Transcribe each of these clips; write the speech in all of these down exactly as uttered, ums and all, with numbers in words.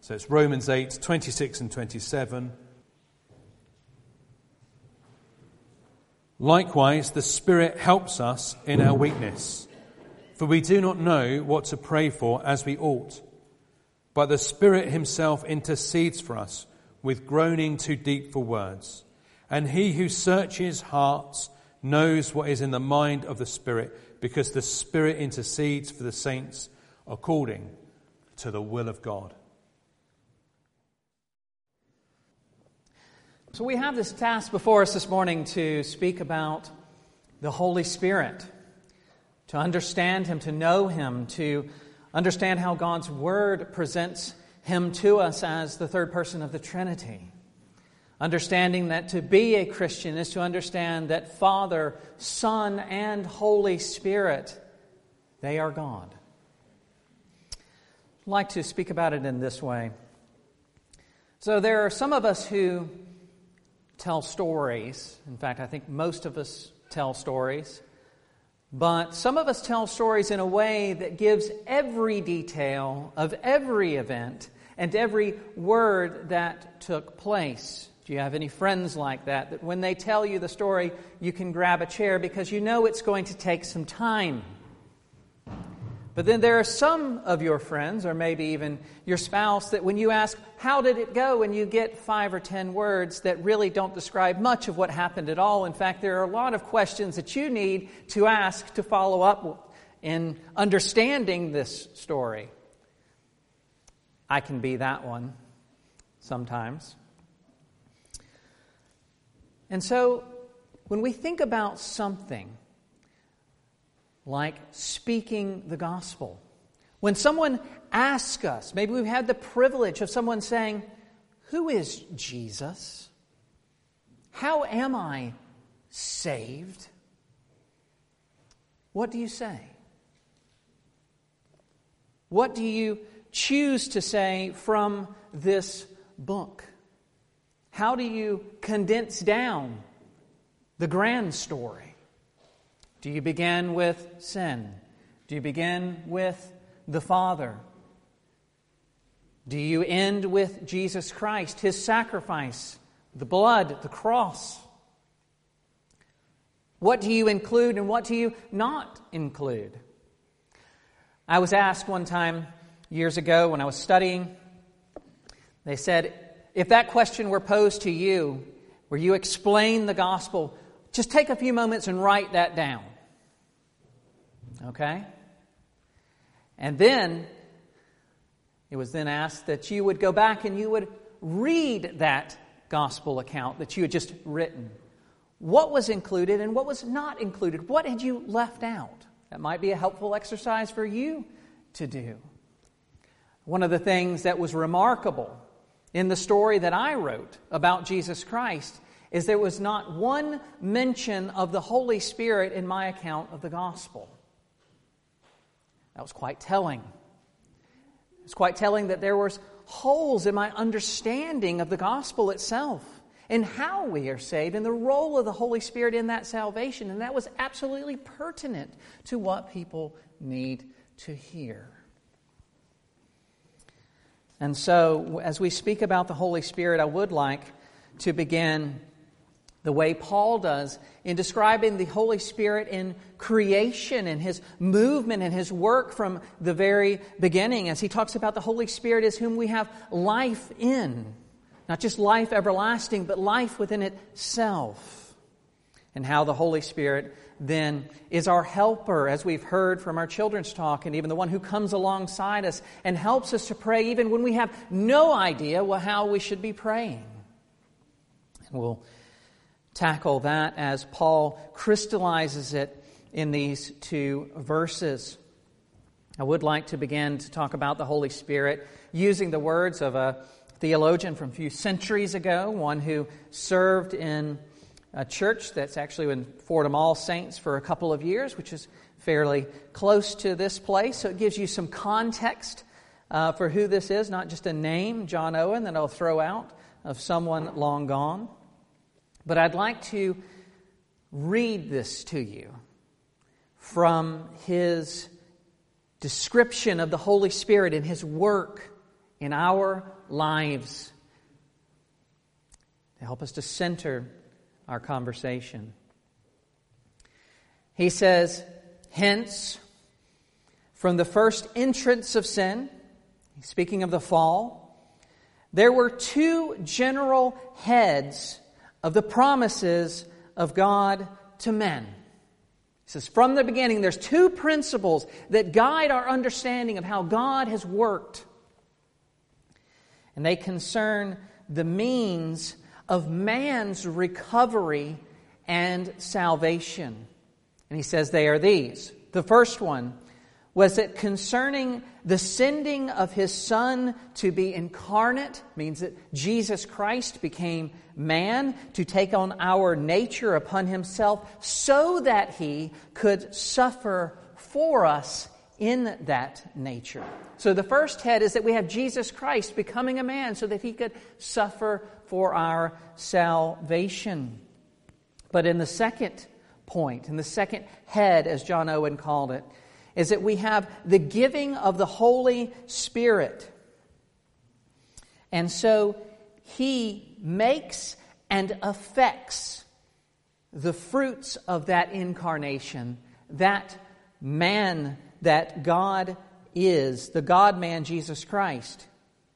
So it's Romans eight, twenty-six and twenty-seven. Likewise, the Spirit helps us in our weakness, for we do not know what to pray for as we ought. But the Spirit himself intercedes for us with groaning too deep for words. And he who searches hearts knows what is in the mind of the Spirit, because the Spirit intercedes for the saints according to the will of God. So we have this task before us this morning to speak about the Holy Spirit, to understand Him, to know Him, to understand how God's Word presents Him to us as the third person of the Trinity. Understanding that to be a Christian is to understand that Father, Son, and Holy Spirit, they are God. I'd like to speak about it in this way. So there are some of us who tell stories. In fact, I think most of us tell stories. But some of us tell stories in a way that gives every detail of every event and every word that took place. Do you have any friends like that, that when they tell you the story, you can grab a chair because you know it's going to take some time? But then there are some of your friends, or maybe even your spouse, that when you ask, how did it go? And you get five or ten words that really don't describe much of what happened at all. In fact, there are a lot of questions that you need to ask to follow up in understanding this story. I can be that one sometimes. And so, when we think about something like speaking the gospel, when someone asks us, maybe we've had the privilege of someone saying, who is Jesus? How am I saved? What do you say? What do you choose to say from this book? How do you condense down the grand story? Do you begin with sin? Do you begin with the Father? Do you end with Jesus Christ, His sacrifice, the blood, the cross? What do you include and what do you not include? I was asked one time years ago when I was studying, they said, if that question were posed to you, where you explain the gospel, just take a few moments and write that down. Okay? And then, it was then asked that you would go back and you would read that gospel account that you had just written. What was included and what was not included? What had you left out? That might be a helpful exercise for you to do. One of the things that was remarkable in the story that I wrote about Jesus Christ is there was not one mention of the Holy Spirit in my account of the gospel. That was quite telling. It was quite telling that there was holes in my understanding of the gospel itself and how we are saved and the role of the Holy Spirit in that salvation. And that was absolutely pertinent to what people need to hear. And so, as we speak about the Holy Spirit, I would like to begin the way Paul does in describing the Holy Spirit in creation and His movement and His work from the very beginning, as he talks about the Holy Spirit as whom we have life in. Not just life everlasting, but life within itself. And how the Holy Spirit then is our helper, as we've heard from our children's talk, and even the one who comes alongside us and helps us to pray even when we have no idea how we should be praying. And we'll tackle that as Paul crystallizes it in these two verses. I would like to begin to talk about the Holy Spirit using the words of a theologian from a few centuries ago, one who served in a church that's actually in Fordham All Saints for a couple of years, which is fairly close to this place. So it gives you some context uh, for who this is, not just a name, John Owen, that I'll throw out of someone long gone. But I'd like to read this to you from his description of the Holy Spirit and His work in our lives to help us to center our conversation. He says, hence, from the first entrance of sin, speaking of the fall, there were two general heads of the promises of God to men. He says, from the beginning, there's two principles that guide our understanding of how God has worked. And they concern the means of man's recovery and salvation. And he says they are these. The first one was that concerning the sending of His Son to be incarnate, means that Jesus Christ became man to take on our nature upon Himself so that He could suffer for us in that nature. So the first head is that we have Jesus Christ becoming a man so that He could suffer for our salvation. But in the second point, in the second head, as John Owen called it, is that we have the giving of the Holy Spirit. And so He makes and affects the fruits of that incarnation, that man that God is, the God-man Jesus Christ.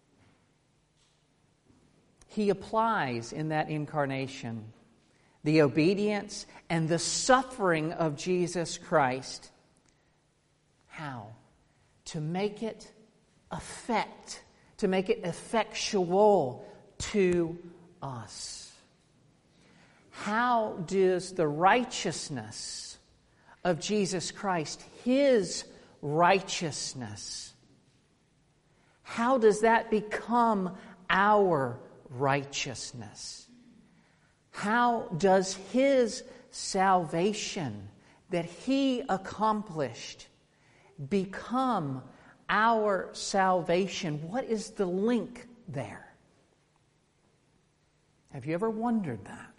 He applies in that incarnation the obedience and the suffering of Jesus Christ. How? To make it effect, to make it effectual to us. How does the righteousness of Jesus Christ, His righteousness, how does that become our righteousness? How does His salvation that He accomplished become our salvation? What is the link there? Have you ever wondered that?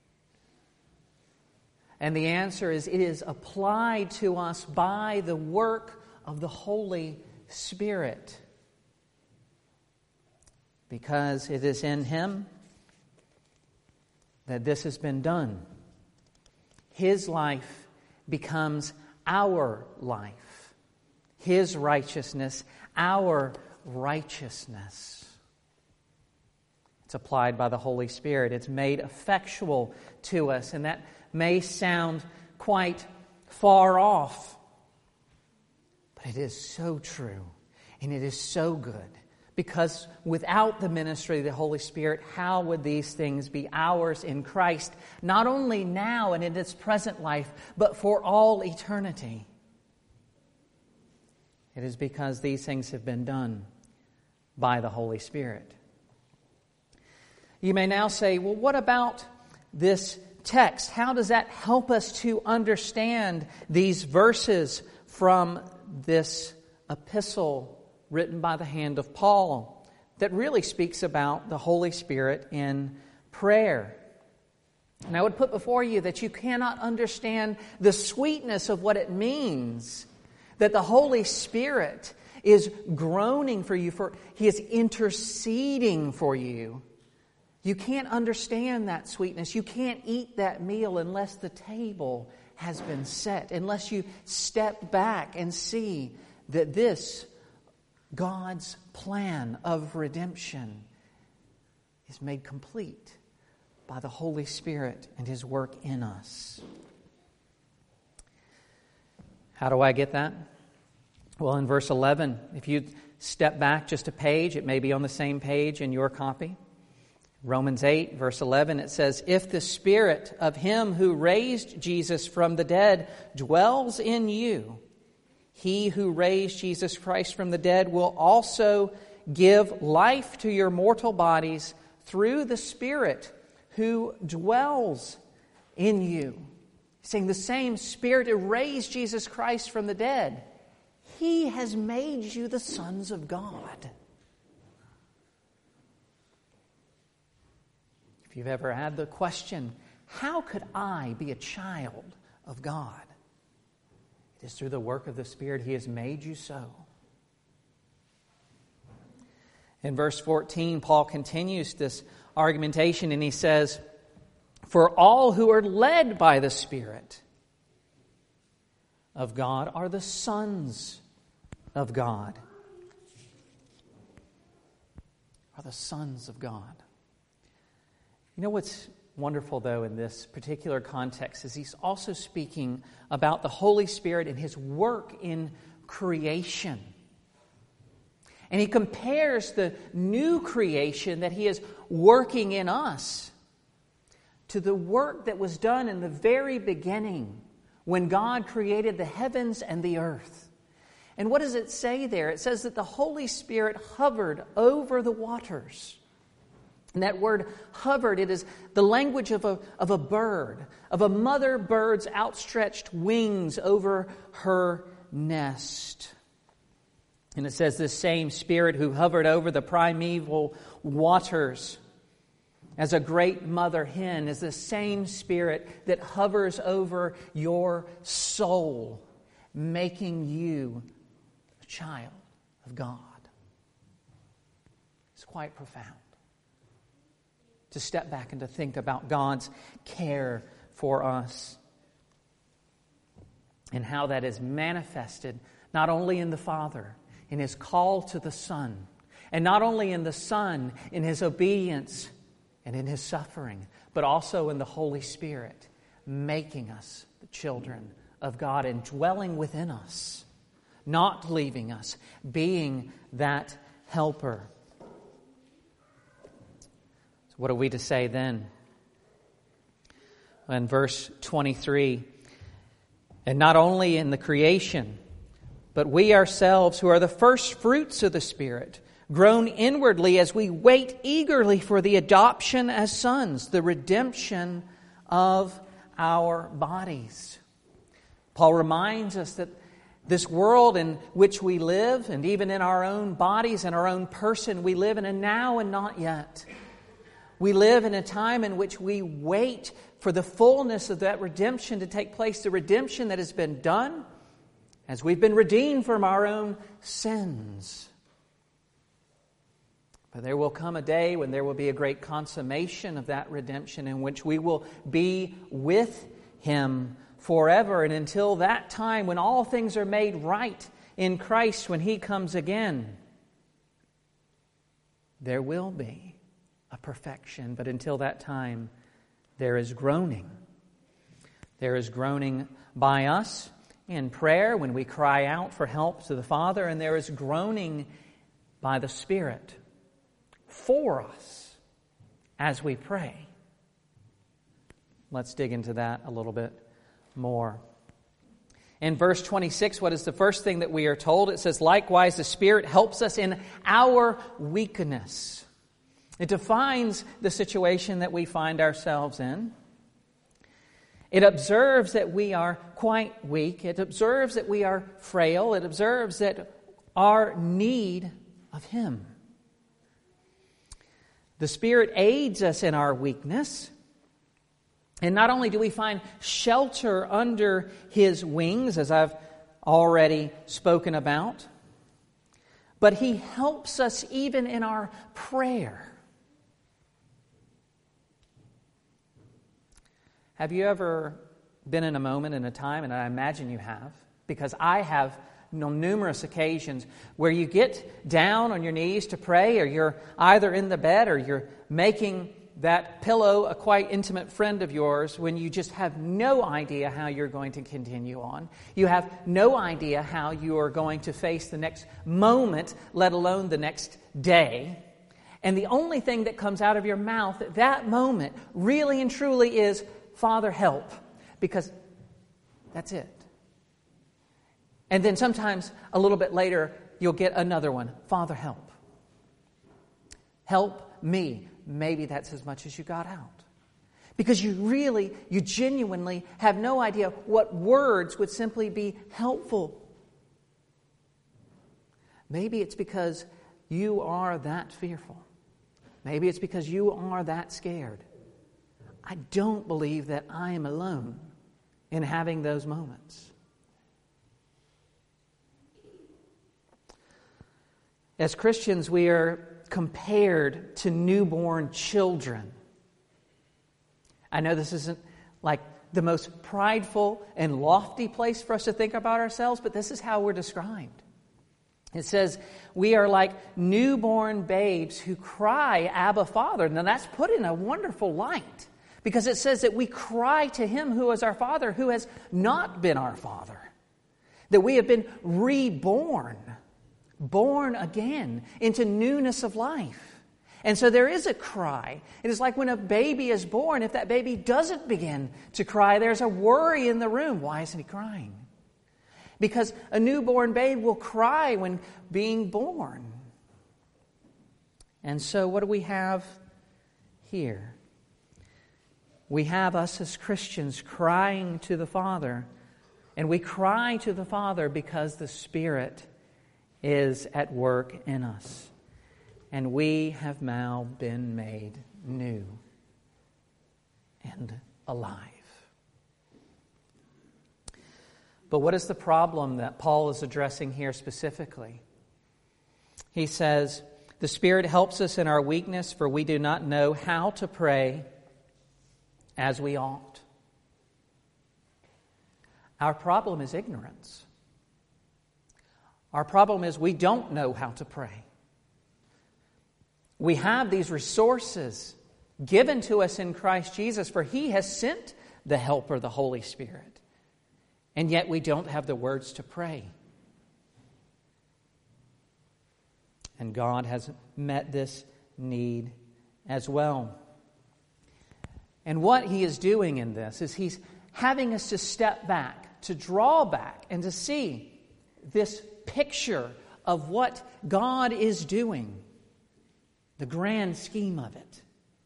And the answer is, it is applied to us by the work of the Holy Spirit. Because it is in Him that this has been done. His life becomes our life. His righteousness, our righteousness. It's applied by the Holy Spirit. It's made effectual to us. And that may sound quite far off. But it is so true. And it is so good. Because without the ministry of the Holy Spirit, how would these things be ours in Christ? Not only now and in its present life, but for all eternity. It is because these things have been done by the Holy Spirit. You may now say, well, what about this text? How does that help us to understand these verses from this epistle written by the hand of Paul that really speaks about the Holy Spirit in prayer? And I would put before you that you cannot understand the sweetness of what it means that the Holy Spirit is groaning for you, for He is interceding for you. You can't understand that sweetness. You can't eat that meal unless the table has been set, unless you step back and see that this God's plan of redemption is made complete by the Holy Spirit and His work in us. How do I get that? Well, in verse eleven, if you step back just a page, it may be on the same page in your copy. Romans eight, verse eleven, it says, "If the Spirit of Him who raised Jesus from the dead dwells in you, He who raised Jesus Christ from the dead will also give life to your mortal bodies through the Spirit who dwells in you." Saying the same Spirit who raised Jesus Christ from the dead, He has made you the sons of God. If you've ever had the question, how could I be a child of God? It is through the work of the Spirit He has made you so. In verse fourteen, Paul continues this argumentation and he says, "For all who are led by the Spirit of God are the sons of God." Are the sons of God. You know what's wonderful, though, in this particular context is he's also speaking about the Holy Spirit and His work in creation. And he compares the new creation that He is working in us to the work that was done in the very beginning when God created the heavens and the earth. And what does it say there? It says that the Holy Spirit hovered over the waters. And that word hovered, it is the language of a, of a bird, of a mother bird's outstretched wings over her nest. And it says this same Spirit who hovered over the primeval waters as a great mother hen is the same Spirit that hovers over your soul, making you a child of God. It's quite profound to step back and to think about God's care for us and how that is manifested not only in the Father, in His call to the Son, and not only in the Son, in His obedience and in His suffering, but also in the Holy Spirit, making us the children of God and dwelling within us, not leaving us, being that helper. So what are we to say then? In verse twenty-three, and not only in the creation, but we ourselves who are the first fruits of the Spirit, groan inwardly as we wait eagerly for the adoption as sons, the redemption of our bodies. Paul reminds us that this world in which we live, and even in our own bodies and our own person, we live in a now and not yet. We live in a time in which we wait for the fullness of that redemption to take place, the redemption that has been done as we've been redeemed from our own sins. But there will come a day when there will be a great consummation of that redemption in which we will be with Him forever. And until that time, when all things are made right in Christ, when He comes again, there will be a perfection. But until that time, there is groaning. There is groaning by us in prayer when we cry out for help to the Father, and there is groaning by the Spirit for us as we pray. Let's dig into that a little bit more. In verse twenty-six, what is the first thing that we are told? It says, likewise, the Spirit helps us in our weakness. It defines the situation that we find ourselves in. It observes that we are quite weak. It observes that we are frail. It observes that our need of Him. The Spirit aids us in our weakness. And not only do we find shelter under His wings, as I've already spoken about, but He helps us even in our prayer. Have you ever been in a moment, in a time, and I imagine you have, because I have on numerous occasions, where you get down on your knees to pray, or you're either in the bed or you're making that pillow a quite intimate friend of yours when you just have no idea how you're going to continue on. You have no idea how you are going to face the next moment, let alone the next day. And the only thing that comes out of your mouth at that moment really and truly is, Father, help. Because that's it. And then sometimes a little bit later, you'll get another one. Father, help. Help me. Maybe that's as much as you got out. Because you really, you genuinely have no idea what words would simply be helpful. Maybe it's because you are that fearful. Maybe it's because you are that scared. I don't believe that I am alone in having those moments. As Christians, we are compared to newborn children. I know this isn't like the most prideful and lofty place for us to think about ourselves, but this is how we're described. It says, we are like newborn babes who cry, Abba, Father. Now that's put in a wonderful light, because it says that we cry to Him who is our Father, who has not been our Father. That we have been reborn, born again into newness of life. And so there is a cry. It is like when a baby is born. If that baby doesn't begin to cry, there's a worry in the room. Why isn't he crying? Because a newborn babe will cry when being born. And so what do we have here? We have us as Christians crying to the Father. And we cry to the Father because the Spirit is at work in us. And we have now been made new and alive. But what is the problem that Paul is addressing here specifically? He says, the Spirit helps us in our weakness, for we do not know how to pray as we ought. Our problem is ignorance. Our problem is we don't know how to pray. We have these resources given to us in Christ Jesus, for He has sent the Helper, the Holy Spirit. And yet we don't have the words to pray. And God has met this need as well. And what He is doing in this is He's having us to step back, to draw back, and to see this picture of what God is doing. The grand scheme of it.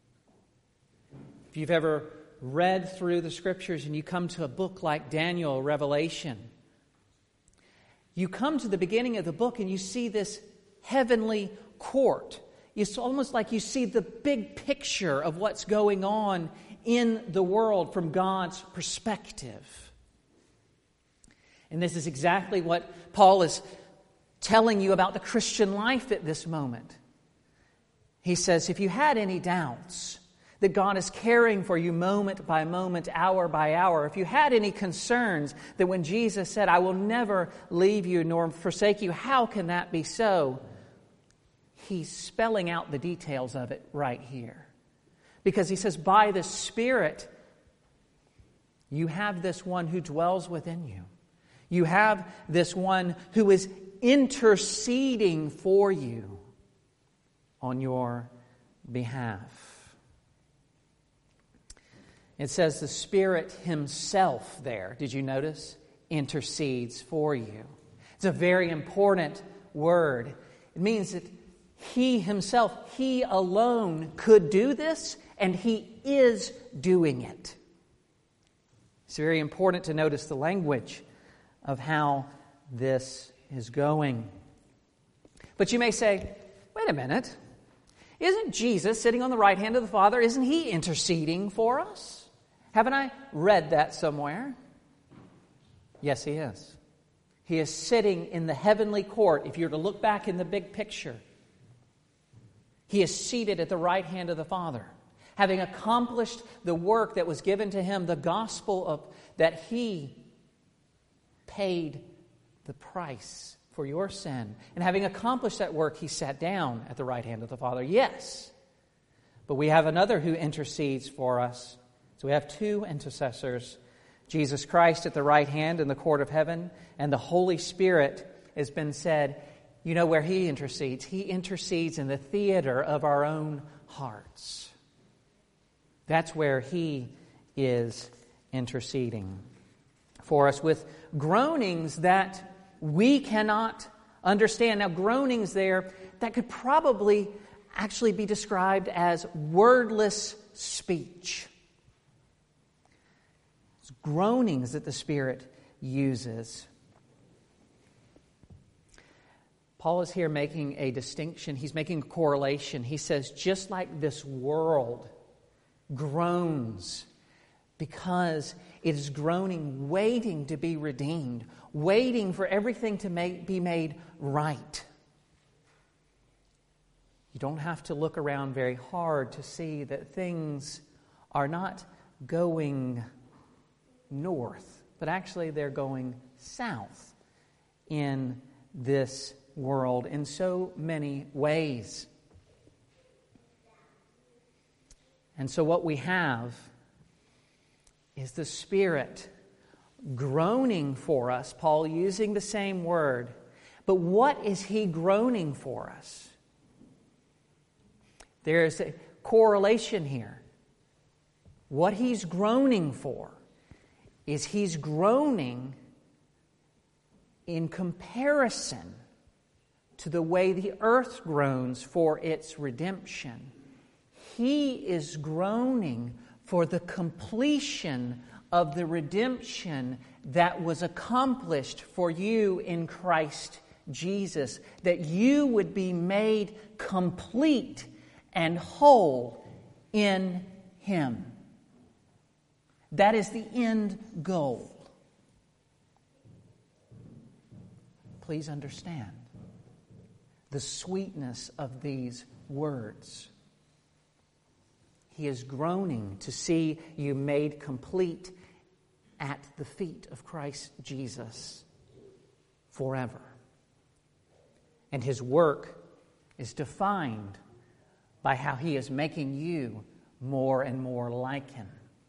If you've ever read through the Scriptures and you come to a book like Daniel or Revelation, you come to the beginning of the book and you see this heavenly court. It's almost like you see the big picture of what's going on in the world from God's perspective. And this is exactly what Paul is telling you about the Christian life at this moment. He says, if you had any doubts that God is caring for you moment by moment, hour by hour, if you had any concerns that when Jesus said, I will never leave you nor forsake you, how can that be so? He's spelling out the details of it right here. Because he says, by the Spirit, you have this one who dwells within you. You have this one who is interceding for you on your behalf. It says the Spirit Himself there, did you notice? Intercedes for you. It's a very important word. It means that He Himself, He alone could do this, and He is doing it. It's very important to notice the language of how this is going. But you may say, wait a minute. Isn't Jesus sitting on the right hand of the Father? Isn't He interceding for us? Haven't I read that somewhere? Yes, He is. He is sitting in the heavenly court. If you're to look back in the big picture, He is seated at the right hand of the Father, having accomplished the work that was given to Him, the gospel of that He paid the price for your sin. And having accomplished that work, He sat down at the right hand of the Father. Yes. But we have another who intercedes for us. So we have two intercessors. Jesus Christ at the right hand in the court of heaven, and the Holy Spirit has been said, you know where He intercedes? He intercedes in the theater of our own hearts. That's where He is interceding for us with groanings that we cannot understand. Now, groanings there, that could probably actually be described as wordless speech. It's groanings that the Spirit uses. Paul is here making a distinction. He's making a correlation. He says, just like this world groans because it is groaning, waiting to be redeemed, waiting for everything to make, be made right. You don't have to look around very hard to see that things are not going north, but actually they're going south in this world in so many ways. And so what we have is the Spirit groaning for us, Paul using the same word. But what is he groaning for us? There's a correlation here. What he's groaning for is he's groaning in comparison to the way the earth groans for its redemption. He is groaning for the completion of the redemption that was accomplished for you in Christ Jesus, that you would be made complete and whole in Him. That is the end goal. Please understand the sweetness of these words. He is groaning to see you made complete at the feet of Christ Jesus forever. And His work is defined by how He is making you more and more like Him.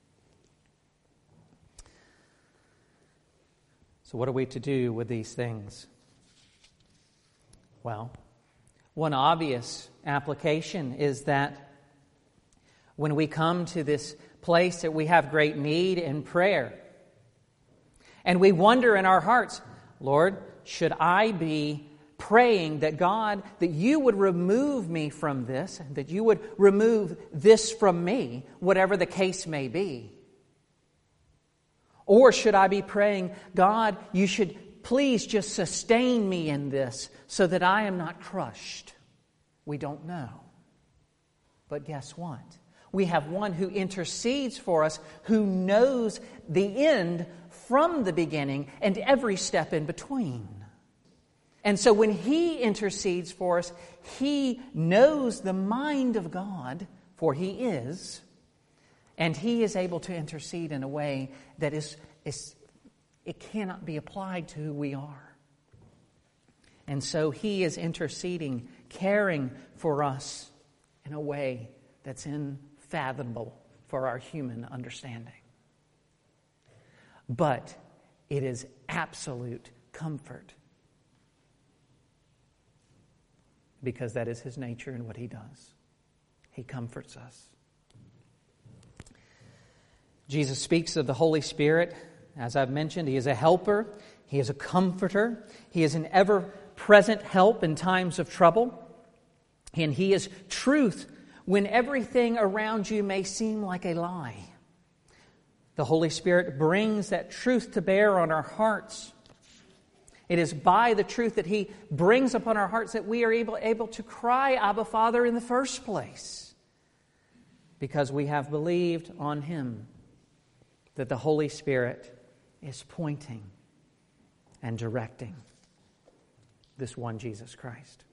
So what are we to do with these things? Well, one obvious application is that when we come to this place that we have great need in prayer, and we wonder in our hearts, Lord, should I be praying that God, that you would remove me from this, and that you would remove this from me, whatever the case may be? Or should I be praying, God, you should please just sustain me in this so that I am not crushed? We don't know. But guess what? We have one who intercedes for us, who knows the end from the beginning and every step in between. And so when He intercedes for us, He knows the mind of God, for He is, and He is able to intercede in a way that is, is it cannot be applied to who we are. And so He is interceding, caring for us in a way that's unfathomable for our human understanding. But it is absolute comfort, because that is His nature and what He does. He comforts us. Jesus speaks of the Holy Spirit. As I've mentioned, He is a helper. He is a comforter. He is an ever-present help in times of trouble. And He is truth when everything around you may seem like a lie. The Holy Spirit brings that truth to bear on our hearts. It is by the truth that He brings upon our hearts that we are able, able to cry, Abba, Father, in the first place. Because we have believed on Him, that the Holy Spirit is pointing and directing this one Jesus Christ.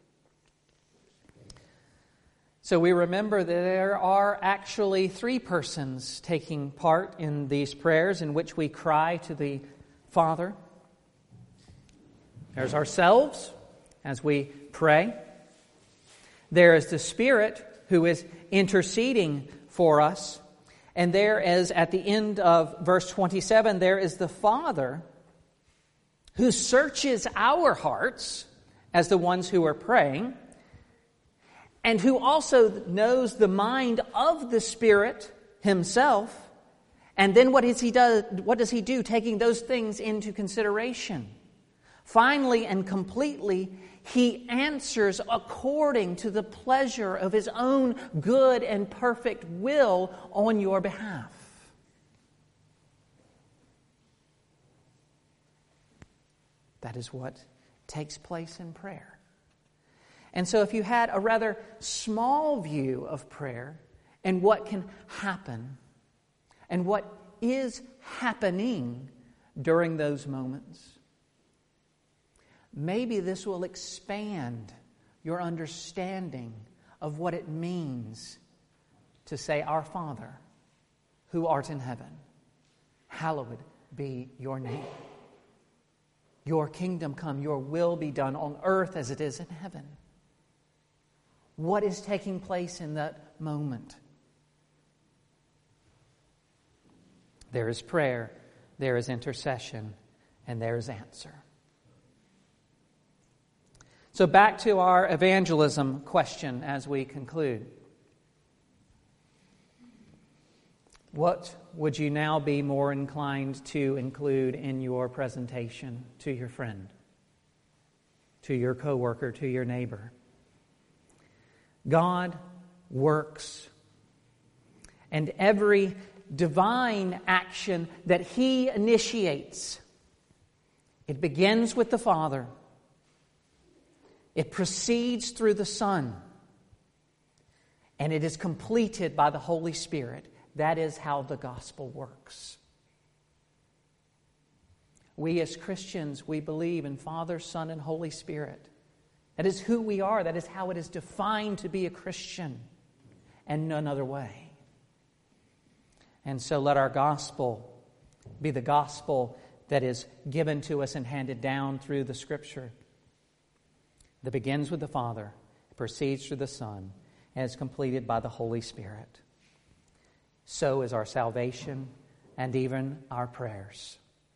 So we remember that there are actually three persons taking part in these prayers in which we cry to the Father. There's ourselves as we pray. There is the Spirit who is interceding for us. And there is, at the end of verse twenty-seven, there is the Father who searches our hearts as the ones who are praying, and who also knows the mind of the Spirit Himself. And then what does He do? What does He do, taking those things into consideration? Finally and completely, He answers according to the pleasure of His own good and perfect will on your behalf. That is what takes place in prayer. And so if you had a rather small view of prayer and what can happen and what is happening during those moments, maybe this will expand your understanding of what it means to say, Our Father, who art in heaven, hallowed be your name. Your kingdom come, your will be done on earth as it is in heaven. What is taking place in that moment? There is prayer, there is intercession, and there is answer. So back to our evangelism question as we conclude. What would you now be more inclined to include in your presentation to your friend, to your coworker, to your neighbor? God works, and every divine action that He initiates, it begins with the Father. It proceeds through the Son, and it is completed by the Holy Spirit. That is how the gospel works. We as Christians, we believe in Father, Son, and Holy Spirit. That is who we are. That is how it is defined to be a Christian, and none other way. And so let our gospel be the gospel that is given to us and handed down through the Scripture, that begins with the Father, proceeds through the Son, and is completed by the Holy Spirit. So is our salvation and even our prayers.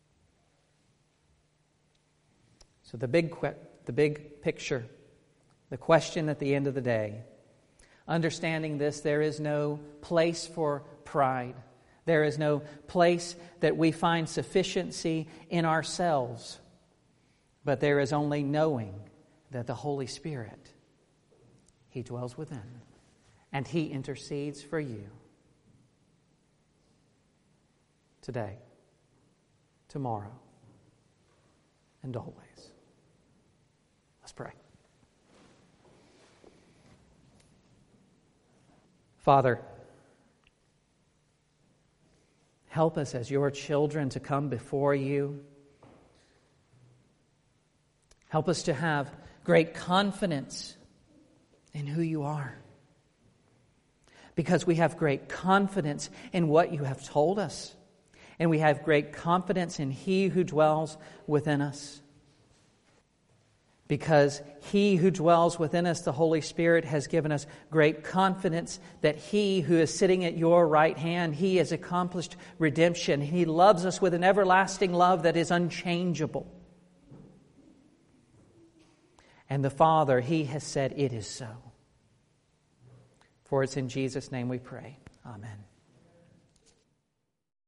So the big, the big picture, the question at the end of the day, understanding this, there is no place for pride. There is no place that we find sufficiency in ourselves. But there is only knowing that the Holy Spirit, He dwells within, and He intercedes for you. Today, tomorrow, and always. Let's pray. Father, help us as your children to come before you. Help us to have great confidence in who you are, because we have great confidence in what you have told us. And we have great confidence in He who dwells within us. Because He who dwells within us, the Holy Spirit, has given us great confidence that He who is sitting at your right hand, He has accomplished redemption. He loves us with an everlasting love that is unchangeable. And the Father, He has said, it is so. For it's in Jesus' name we pray. Amen.